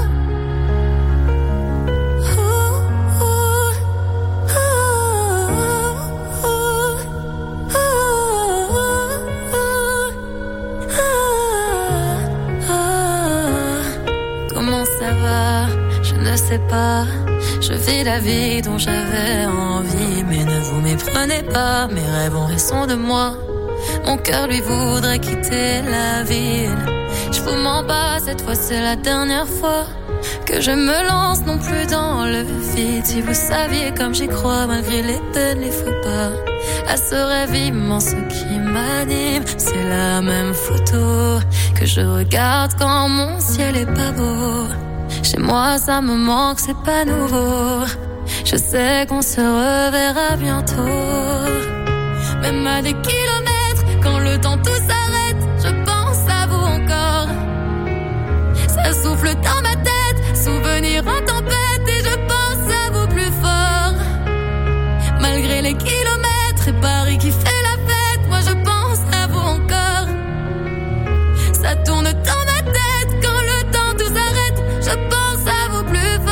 Comment ça va? Je ne sais pas. Je vis la vie dont j'avais envie, mais ne vous méprenez pas, mes rêves ont raison de moi. Mon cœur lui voudrait quitter la ville. Je vous mens pas, cette fois c'est la dernière fois que je me lance non plus dans le vide. Si vous saviez comme j'y crois, malgré les peines, les faux pas, à ce rêve immense qui m'anime. C'est la même photo que je regarde quand mon ciel est pas beau. Chez moi ça me manque, c'est pas nouveau. Je sais qu'on se reverra bientôt. Même à des kilomètres, quand le temps tout s'arrête, je pense à vous encore. Ça souffle dans ma tête, souvenir en tempête, et je pense à vous plus fort. Malgré les kilomètres et Paris qui fait la fête, moi je pense à vous encore. Ça tourne dans ma tête, quand le temps tout s'arrête, je pense à vous plus fort.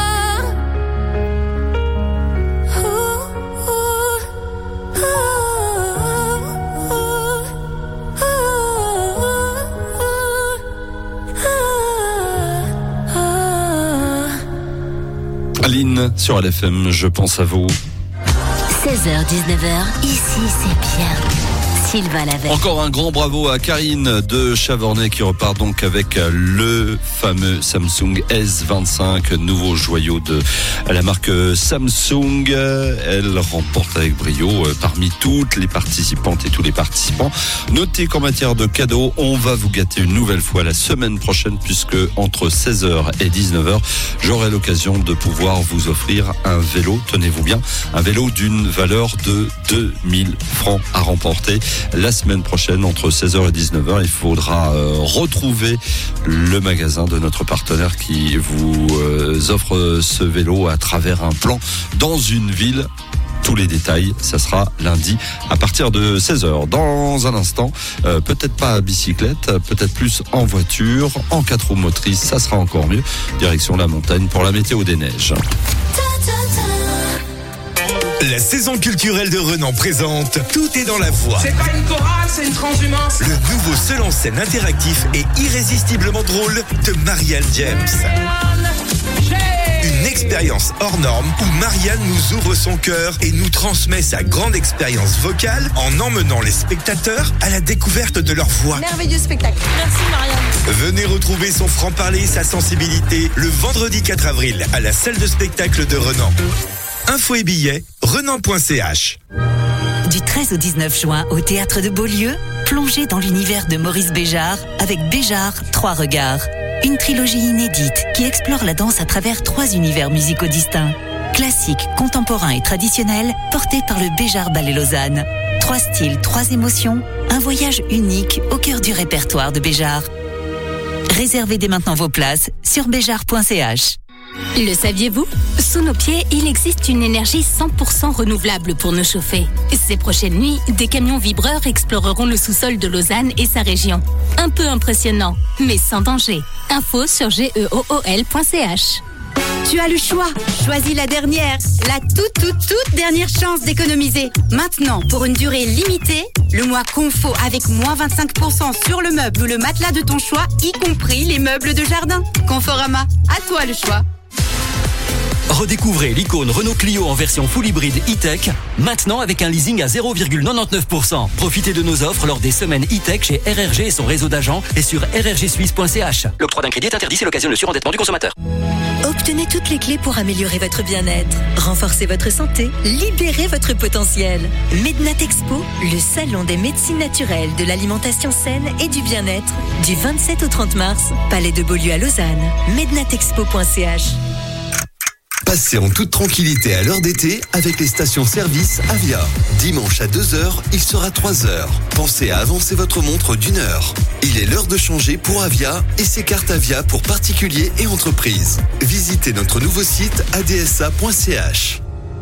Aline sur L F M, je pense à vous.
seize heures dix-neuf heures, ici c'est bien. Sylvain Lavelle.
Encore un grand bravo à Karine de Chavornay qui repart donc avec le fameux Samsung S vingt-cinq, nouveau joyau de la marque Samsung. Elle remporte avec brio parmi toutes les participantes et tous les participants. Notez qu'en matière de cadeaux, on va vous gâter une nouvelle fois la semaine prochaine puisque entre seize heures et dix-neuf heures, j'aurai l'occasion de pouvoir vous offrir un vélo, tenez-vous bien, un vélo d'une valeur de deux mille francs à remporter. La semaine prochaine, entre seize heures et dix-neuf heures, il faudra euh, retrouver le magasin de notre partenaire qui vous euh, offre ce vélo à travers un plan dans une ville. Tous les détails, ça sera lundi à partir de seize heures. Dans un instant, euh, peut-être pas à bicyclette, peut-être plus en voiture, en quatre roues motrices, ça sera encore mieux. Direction la montagne pour la météo des neiges.
La saison culturelle de Renan présente Tout est dans la voix.
C'est pas une chorale, c'est une transhumance.
Le nouveau seul en scène interactif et irrésistiblement drôle de Marianne James. Une expérience hors norme où Marianne nous ouvre son cœur et nous transmet sa grande expérience vocale en emmenant les spectateurs à la découverte de leur voix.
Merveilleux spectacle. Merci Marianne.
Venez retrouver son franc-parler et sa sensibilité le vendredi quatre avril à la salle de spectacle de Renan. Infos et billets, renan point c h.
Du treize au dix-neuf juin, au Théâtre de Beaulieu, plongez dans l'univers de Maurice Béjart avec Béjart, Trois Regards. Une trilogie inédite qui explore la danse à travers trois univers musicaux distincts. Classique, contemporain et traditionnel, porté par le Béjart Ballet Lausanne. Trois styles, trois émotions, un voyage unique au cœur du répertoire de Béjart. Réservez dès maintenant vos places sur béjart point c h.
Le saviez-vous ? Sous nos pieds, il existe une énergie cent pour cent renouvelable pour nous chauffer. Ces prochaines nuits, des camions vibreurs exploreront le sous-sol de Lausanne et sa région. Un peu impressionnant, mais sans danger. Info sur geool point c h.
Tu as le choix. Choisis la dernière, la toute toute toute dernière chance d'économiser. Maintenant, pour une durée limitée, le mois Confo avec moins vingt-cinq pour cent sur le meuble ou le matelas de ton choix, y compris les meubles de jardin. Conforama, à toi le choix.
Redécouvrez l'icône Renault Clio en version full hybride e-tech, maintenant avec un leasing à zéro virgule quatre-vingt-dix-neuf pour cent. Profitez de nos offres lors des semaines e-tech chez R R G et son réseau d'agents et sur r r g suisse point c h. L'octroi d'un crédit est interdit, c'est l'occasion de surendettement du consommateur.
Obtenez toutes les clés pour améliorer votre bien-être, renforcer votre santé, libérer votre potentiel. Mednat Expo, le salon des médecines naturelles, de l'alimentation saine et du bien-être, du vingt-sept au trente mars, Palais de Beaulieu à Lausanne, mednat expo point c h.
Passez en toute tranquillité à l'heure d'été avec les stations-service Avia. Dimanche à deux heures, il sera trois heures. Pensez à avancer votre montre d'une heure. Il est l'heure de changer pour Avia et ses cartes Avia pour particuliers et entreprises. Visitez notre nouveau site a d s a point c h.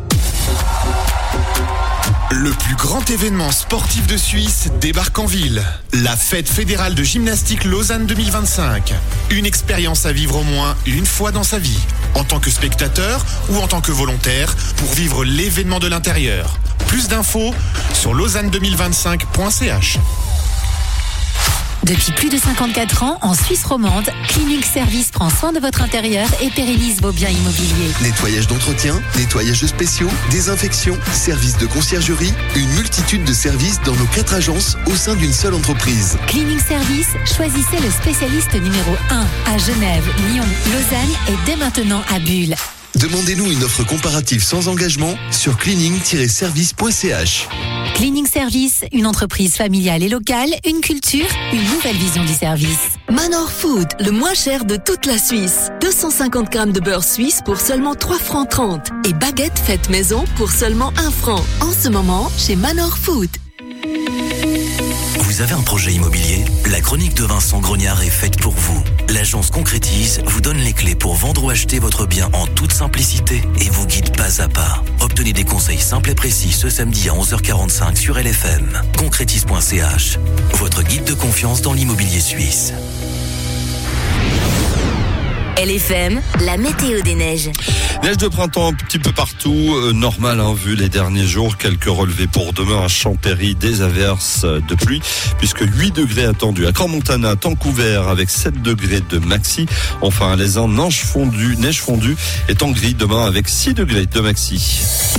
Le plus grand événement sportif de Suisse débarque en ville. La fête fédérale de gymnastique Lausanne deux mille vingt-cinq. Une expérience à vivre au moins une fois dans sa vie. En tant que spectateur ou en tant que volontaire pour vivre l'événement de l'intérieur. Plus d'infos sur lausanne deux mille vingt-cinq point c h.
Depuis plus de cinquante-quatre ans, en Suisse romande, Cleaning Service prend soin de votre intérieur et pérennise vos biens immobiliers.
Nettoyage d'entretien, nettoyage spéciaux, désinfection, services de conciergerie, une multitude de services dans nos quatre agences au sein d'une seule entreprise.
Cleaning Service, choisissez le spécialiste numéro un à Genève, Lyon, Lausanne et dès maintenant à Bulle.
Demandez-nous une offre comparative sans engagement sur cleaning tiret service point c h.
Cleaning Service, une entreprise familiale et locale, une culture, une nouvelle vision du service.
Manor Food, le moins cher de toute la Suisse. deux cent cinquante grammes de beurre suisse pour seulement trois francs trente. Et baguette faite maison pour seulement un franc. En ce moment, chez Manor Food.
Vous avez un projet immobilier ? La chronique de Vincent Grognard est faite pour vous. L'agence Concrétise vous donne les clés pour vendre ou acheter votre bien en toute simplicité et vous guide pas à pas. Obtenez des conseils simples et précis ce samedi à onze heures quarante-cinq sur L F M. concrétise point c h, votre guide de confiance dans l'immobilier suisse.
L F M, la météo des neiges.
Neige de printemps un petit peu partout, euh, normal hein, vu les derniers jours. Quelques relevés pour demain à Champéry, des averses de pluie, puisque huit degrés attendus à Crans-Montana, Vancouver avec sept degrés de maxi. Enfin à Lézin, neige fondue, neige fondue et temps gris demain avec six degrés de maxi.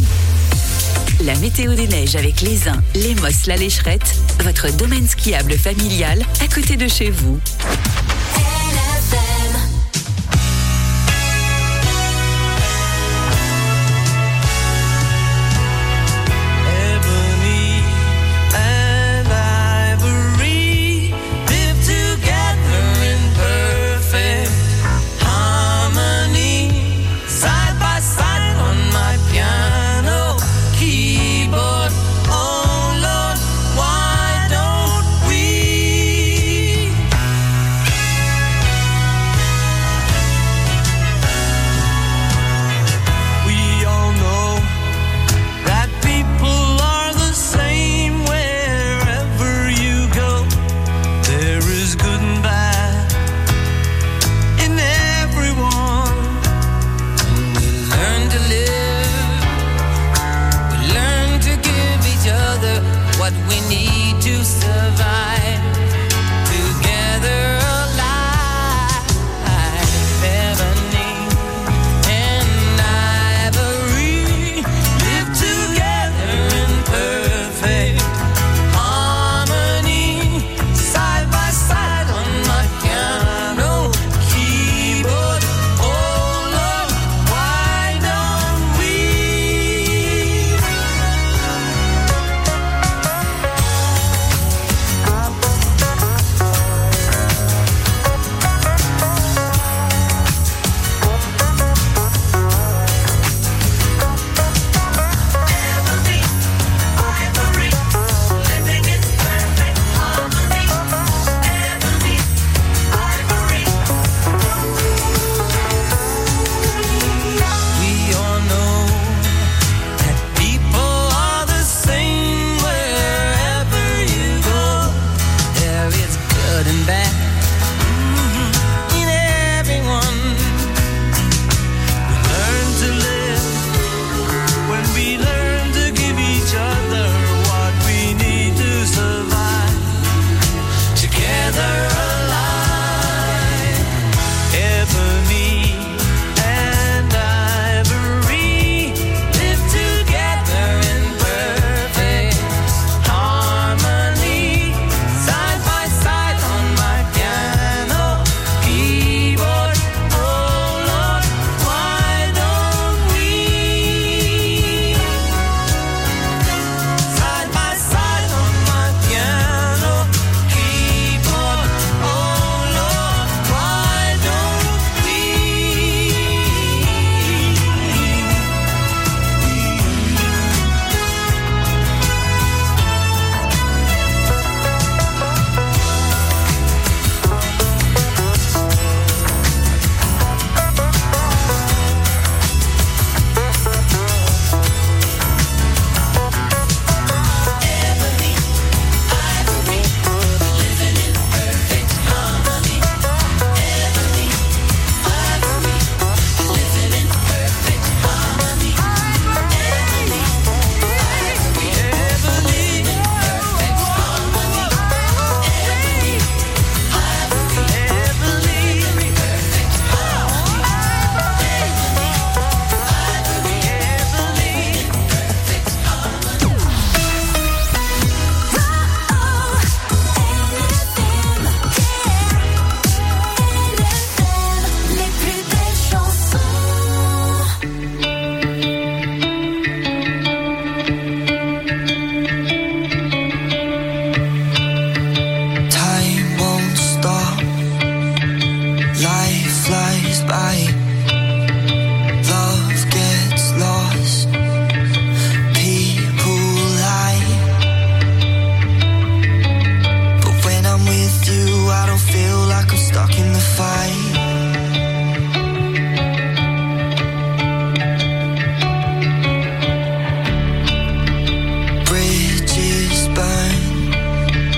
La météo des neiges avec les Uns, les Mosses, la Lécherette, votre domaine skiable familial à côté de chez vous.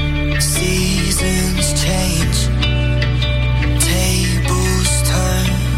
Seasons change, tables turn.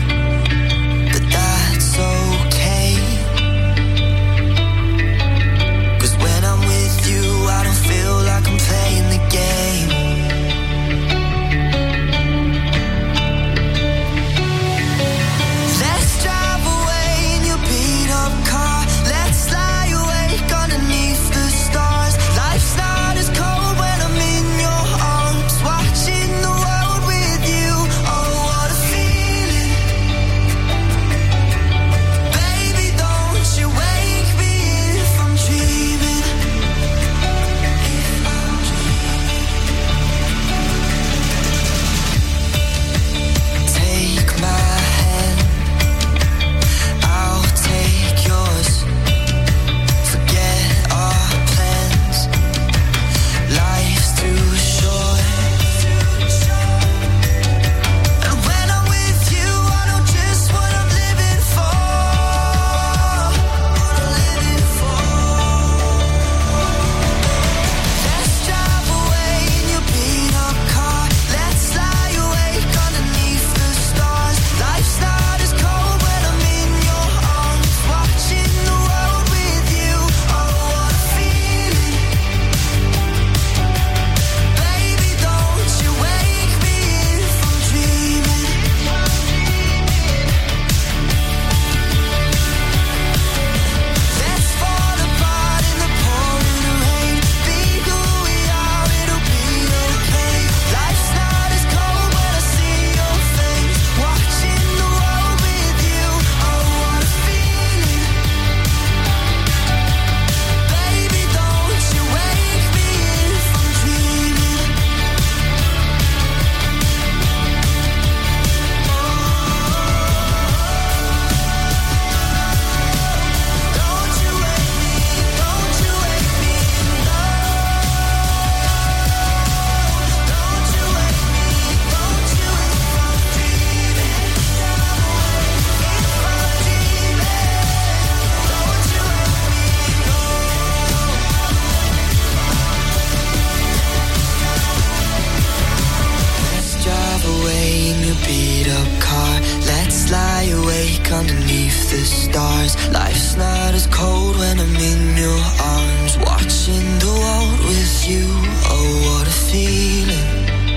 awake underneath the stars. Life's not as cold when I'm in your arms, watching the world with you. Oh, what a feeling.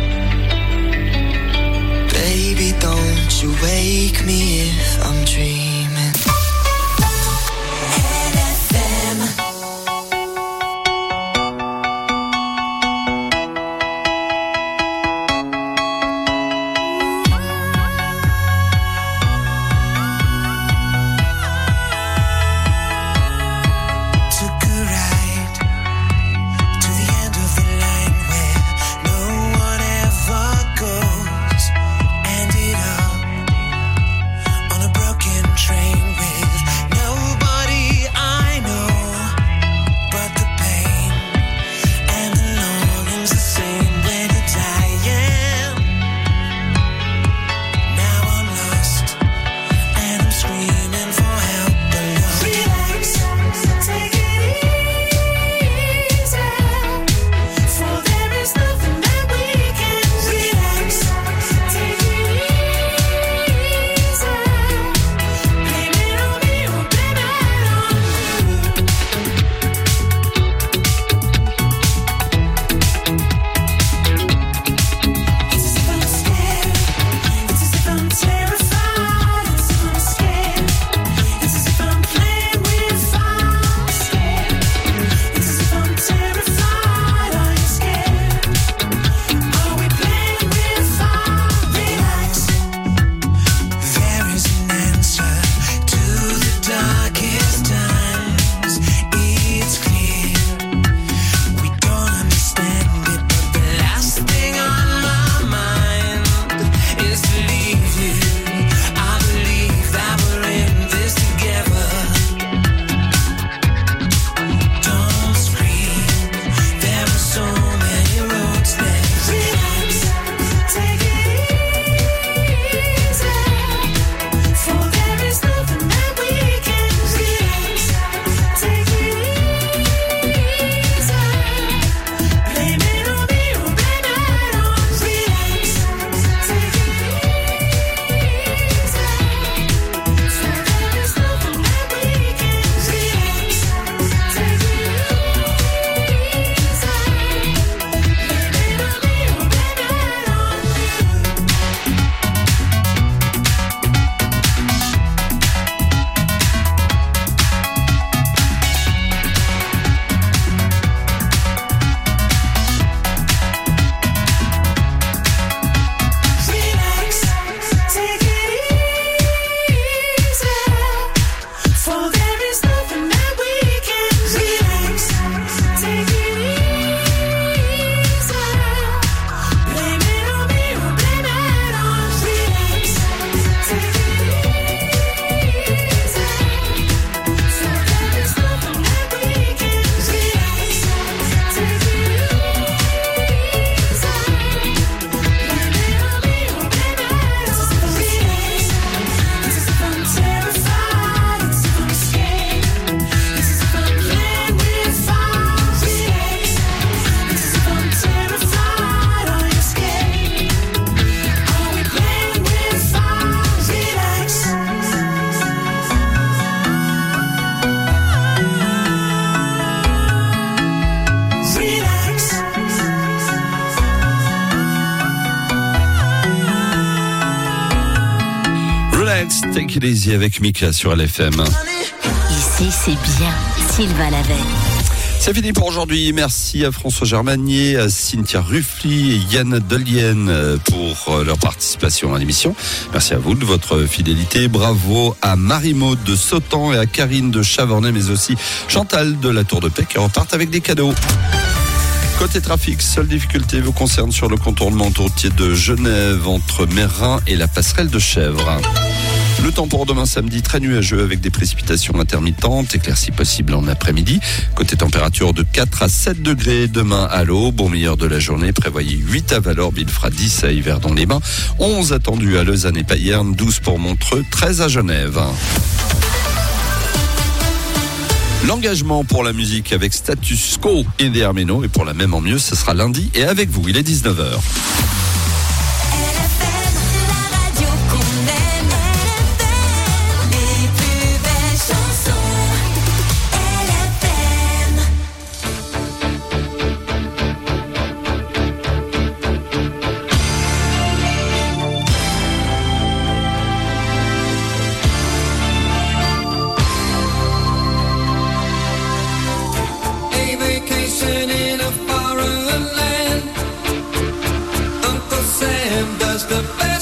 Baby, don't you wake me if I'm dreaming.
Take it easy avec Mika sur L F M.
Ici, c'est bien. Sylvain Lavelle.
C'est fini pour aujourd'hui. Merci à François Germanier, à Cynthia Ruffly et Yann Delienne pour leur participation à l'émission. Merci à vous de votre fidélité. Bravo à Marie-Maude de Sautan et à Karine de Chavornay, mais aussi Chantal de la Tour de Paix qui repartent avec des cadeaux. Côté trafic, seule difficulté vous concerne sur le contournement routier de Genève entre Mérin et la passerelle de Chèvres. Le temps pour demain samedi, très nuageux avec des précipitations intermittentes, éclaircies possibles en après-midi. Côté température de quatre à sept degrés demain à l'aube. Au meilleur de la journée, prévoyez huit à Valorbe, il fera dix à Yverdon-les-Bains, onze attendus à Lausanne et Payerne, douze pour Montreux, treize à Genève. L'engagement pour la musique avec Status Quo et des Arméno, et pour la même en mieux, ce sera lundi et avec vous, il est dix-neuf heures.
the best.